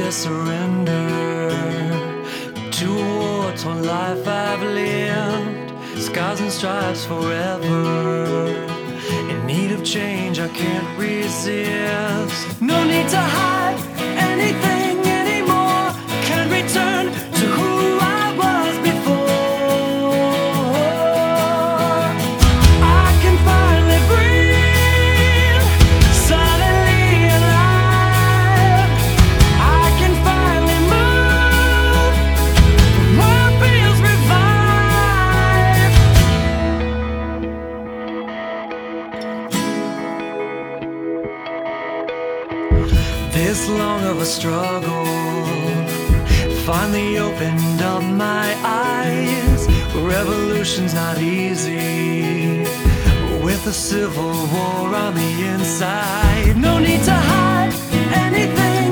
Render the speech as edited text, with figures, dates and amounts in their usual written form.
to surrender to a war-torn life I've lived. Scars and stripes forever, in need of change I can't resist. No need to hide anything anymore, can't return to who I was before. I can finally breathe, suddenly alive. I can finally move, the world feels revived. This long of a struggle finally opened up my eyes. Revolution's not easy, with a civil war on the inside. No need to hide anything